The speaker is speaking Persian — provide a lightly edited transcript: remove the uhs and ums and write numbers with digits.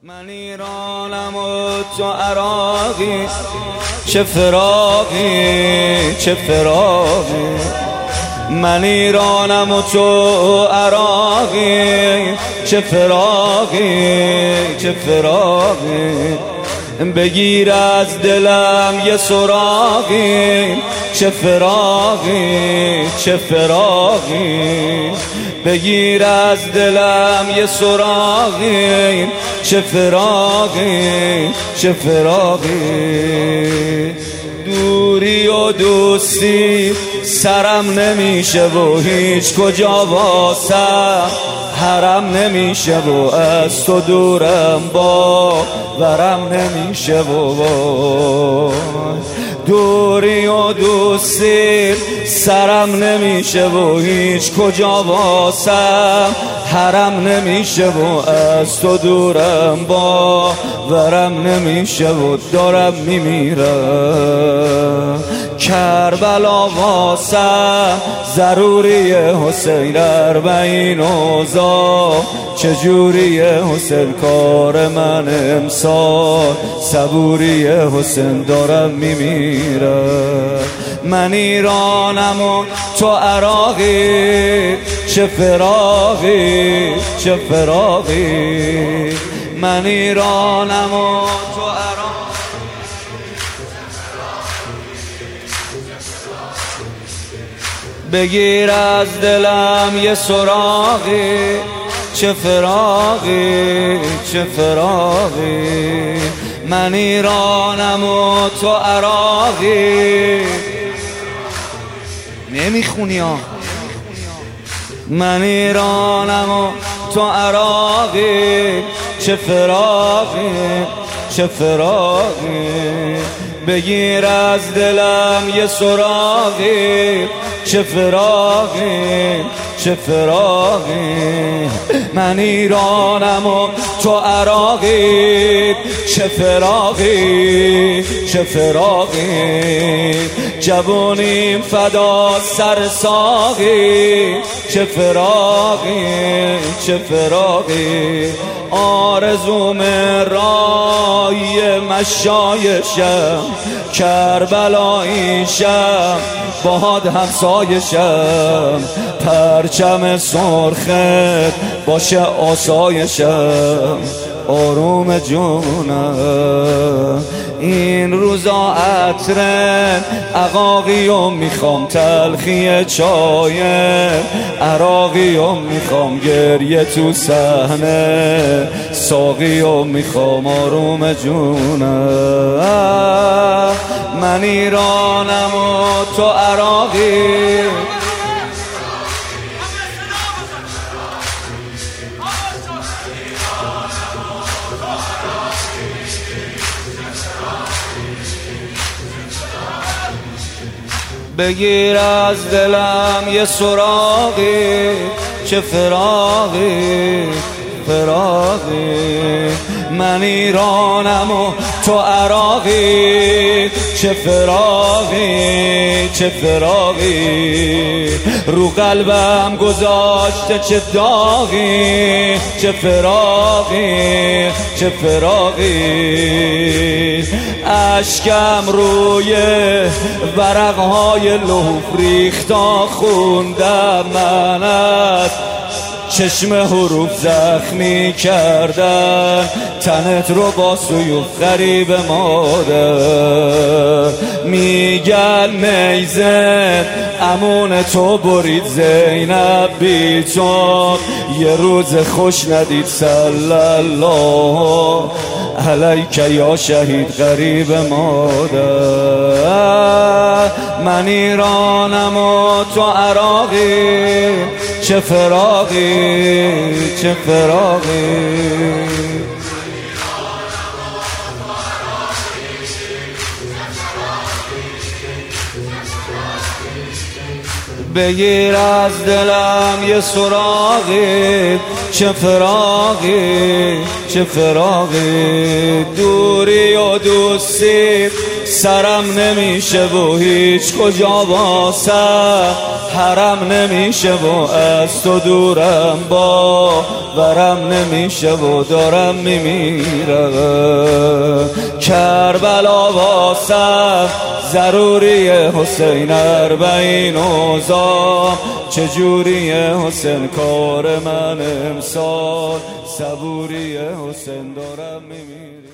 من ایرانم و تو عراقی، چه فراقی چه فراقی. من ایرانم و تو عراقی، چه فراقی چه فراقی. بگیر از دلم یه سراغی، چه فراقی چه فراقی. بگیر از دلم یه سراغی، چه فراقی چه فراقی. دوری و دوستی سرم نمیشه و هیچ کجا واسم حرم نمیشه و از تو دورم باورم نمیشه و دوری و دوستی سرم نمیشه و هیچ کجا واسم حرم نمیشه و از تو دورم باورم نمیشه و دارم میمیرم. کربلا واسم ضروریه حسین، اربعین اوضاع چجوریه حسین، کار من امسال صبوریه حسین، دارم میمیرم. من ایرانم و تو عراقی، چه فراقی چه فراقی. من ایرانم و تو عراقی، بگیر از دلم یه سراغی، چه فراقی چه فراقی. من ایرانم و تو عراقی. نمیخونی ها. من ایرانم و تو عراقی، چه فراقی چه فراقی. بگیر از دلم یه سراغی، چه فراقی چه فراقی. من ایرانم و تو عراقی، چه فراقی چه فراقی. جوونیم فدا سر ساقی، چه فراقی چه فراقی. آرزوم رای مشایشم، کربلاییشم باد همسایشم. پرچم سرخت باشه آسایشم، آروم جونم. این روزا عطر عقاقیو میخوام، تلخی چای عراقیو میخوام، گریه تو صحنه ساقیو میخوام، آروم جونم. من ایرانم و تو عراقی. بگیر از دلم یه سراغی، چه فراقی فراقی. من ایرانم و تو عراقی، چه فراقی چه فراقی. رو قلبم گذاشته چه داغی، چه فراقی چه فراقی. اشکم روی ورقهای لوح ریختا، خوندم من از چشم حروف زخمی کردن، تنت رو با سیوف غریب مادر. میگن میزن امون تو برید زینب بی تو، یه روز خوش ندید صلی الله علیک یا شهید غریب مادر. من ایرانم و تو عراقی، چه فراقی چه فراقی. بگیر از دلم یه سراغی، چه فراقی چه فراقی، دوری و دوستی سرم نمیشه و هیچ کجا واسه حرم نمیشه و از تو دورم باورم نمیشه و دارم میمیرم. کربلا واسم ضروریه حسین، اربعین اوزام چجوریه حسین، کار من امسال صبوریه حسین، دارم میمیرم.